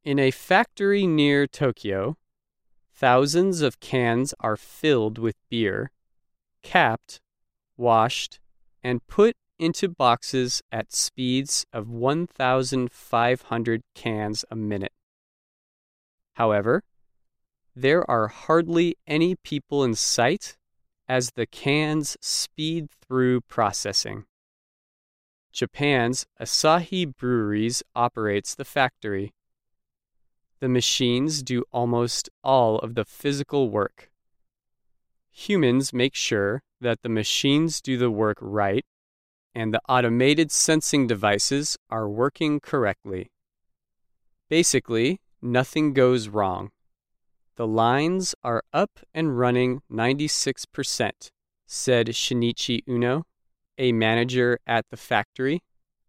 In a factory near Tokyo, thousands of cans are filled with beer, capped, washed, and put into boxes at speeds of 1,500 cans a minute. However, there are hardly any people in sight as the cans speed through processing. Japan's Asahi Breweries operates the factory. The machines do almost all of the physical work. Humans make sure that the machines do the work right and the automated sensing devices are working correctly. Basically, nothing goes wrong. The lines are up and running 96%, said Shinichi Uno, a manager at the factory.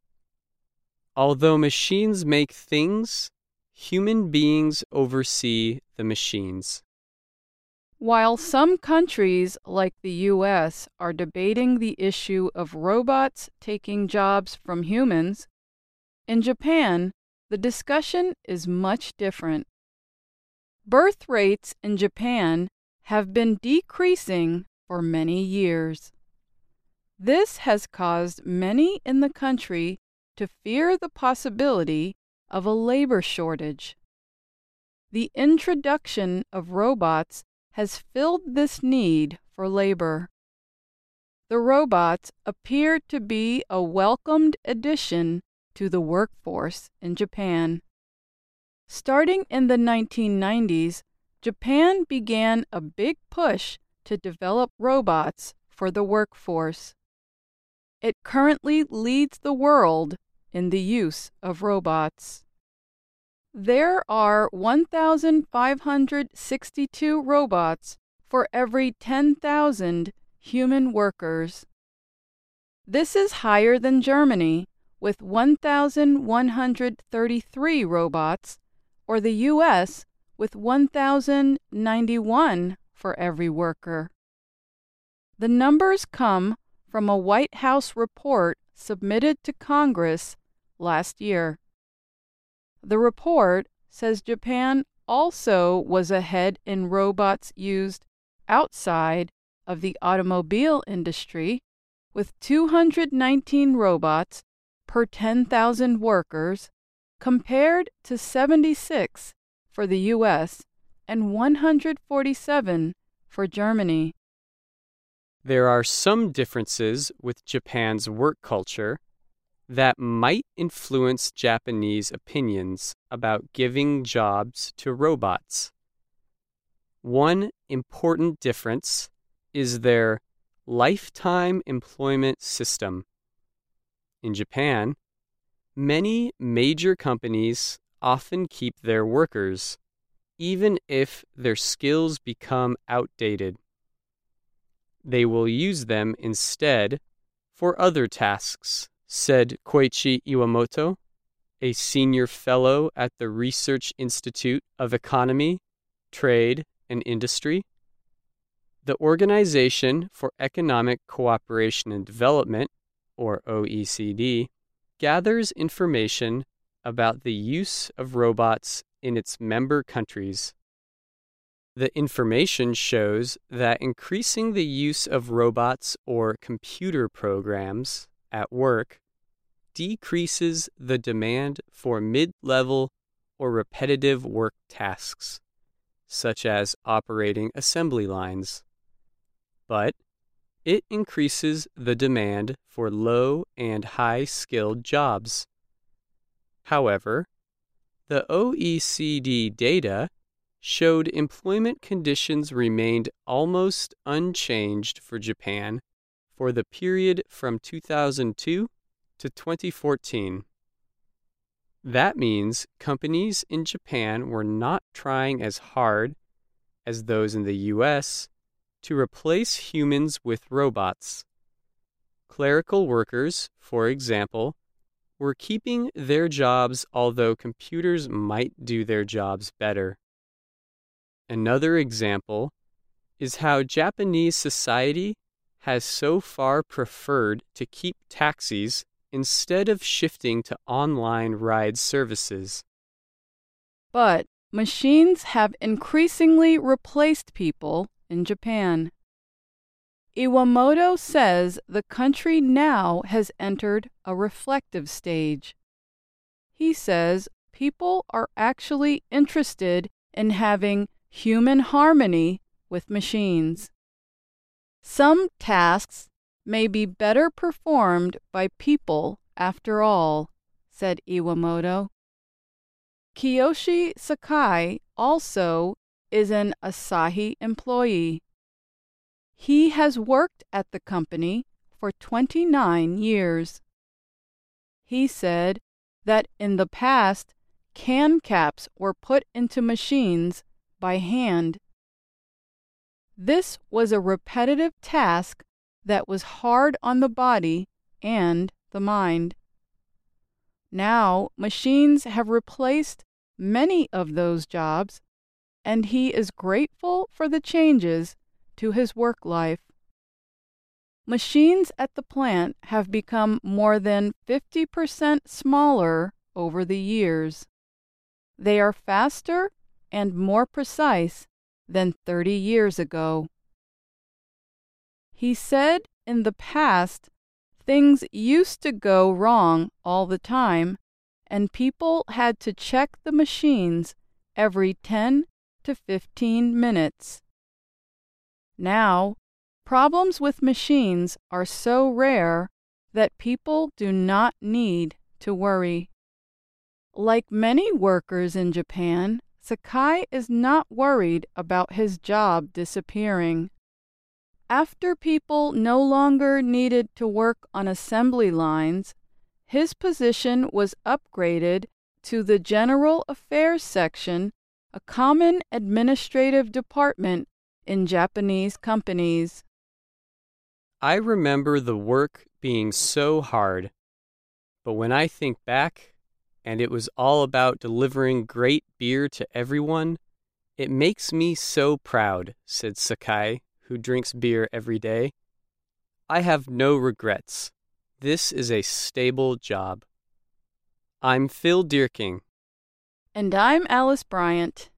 Although machines make things, human beings oversee the machines. While some countries, like the U.S., are debating the issue of robots taking jobs from humans, in Japan, the discussion is much different. Birth rates in Japan have been decreasing for many years. This has caused many in the country to fear the possibility of a labor shortage. The introduction of robots has filled this need for labor. The robots appear to be a welcomed addition to the workforce in Japan. Starting in the 1990s, Japan began a big push to develop robots for the workforce. It currently leads the world in the use of robots. There are 1,562 robots for every 10,000 human workers. This is higher than Germany, with 1,133 robots, or the U.S. with 1,091 for every worker. The numbers come from a White House report submitted to Congress last year. The report says Japan also was ahead in robots used outside of the automobile industry, with 219 robots per 10,000 workers, compared to 76 for the U.S. and 147 for Germany. There are some differences with Japan's work culture that might influence Japanese opinions about giving jobs to robots. One important difference is their lifetime employment system. In Japan, many major companies often keep their workers, even if their skills become outdated. They will use them instead for other tasks, said Koichi Iwamoto, a senior fellow at the Research Institute of Economy, Trade, and Industry. The Organization for Economic Cooperation and Development, or OECD, gathers information about the use of robots in its member countries. The information shows that increasing the use of robots or computer programs at work decreases the demand for mid-level or repetitive work tasks, such as operating assembly lines. But it increases the demand for low and high-skilled jobs. However, the OECD data showed employment conditions remained almost unchanged for Japan for the period from 2002 to 2014. That means companies in Japan were not trying as hard as those in the US to replace humans with robots. Clerical workers, for example, were keeping their jobs, although computers might do their jobs better. Another example is how Japanese society has so far preferred to keep taxis instead of shifting to online ride services. But machines have increasingly replaced people in Japan. Iwamoto says the country now has entered a reflective stage. He says people are actually interested in having human harmony with machines. Some tasks may be better performed by people after all, said Iwamoto. Kiyoshi Sakai also is an Asahi employee. He has worked at the company for 29 years. He said that in the past, can caps were put into machines by hand. This was a repetitive task that was hard on the body and the mind. Now, machines have replaced many of those jobs, and he is grateful for the changes to his work life. Machines at the plant have become more than 50% smaller over the years. They are faster and more precise than 30 years ago. He said in the past, things used to go wrong all the time, and people had to check the machines every 10 to 15 minutes. Now, problems with machines are so rare that people do not need to worry. Like many workers in Japan, Sakai is not worried about his job disappearing. After people no longer needed to work on assembly lines, his position was upgraded to the General Affairs Section, a common administrative department in Japanese companies. I remember the work being so hard, but when I think back, and it was all about delivering great beer to everyone, it makes me so proud, said Sakai, who drinks beer every day. I have no regrets. This is a stable job. I'm Phil Dierking. And I'm Alice Bryant.